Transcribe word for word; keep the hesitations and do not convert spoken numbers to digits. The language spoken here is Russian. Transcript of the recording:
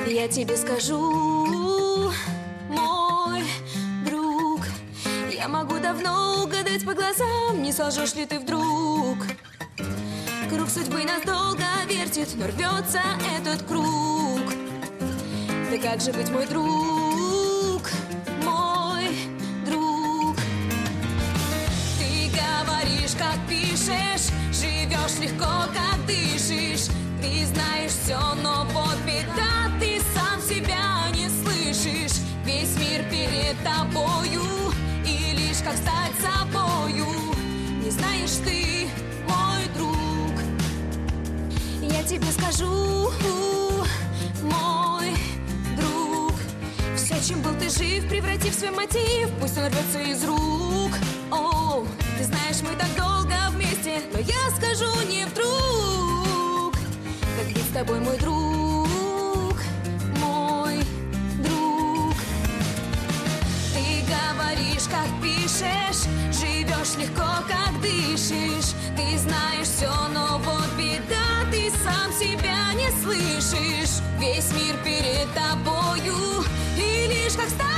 Я тебе скажу, мой друг, я могу давно угадать по глазам, не солжешь ли ты вдруг. Круг судьбы нас долго вертит, но рвется этот круг. Да как же быть, мой друг, мой друг? Ты говоришь, как пишешь, живешь легко, как дышишь. Ты знаешь все, но вот беда, ты сам себя не слышишь. Весь мир перед тобою, и лишь как стать собою не знаешь ты, мой друг. Я тебе скажу, мой друг, все, чем был ты жив, преврати в свой мотив, пусть он рвется из рук. О, ты знаешь, мы так долго вместе, но я скажу не вдруг. Как быть с тобой, мой друг, мой друг? Ты говоришь, как пишешь, живешь легко, как дышишь. Ты знаешь все, но вот беда, ты сам себя не слышишь. Весь мир перед тобою, и лишь как стать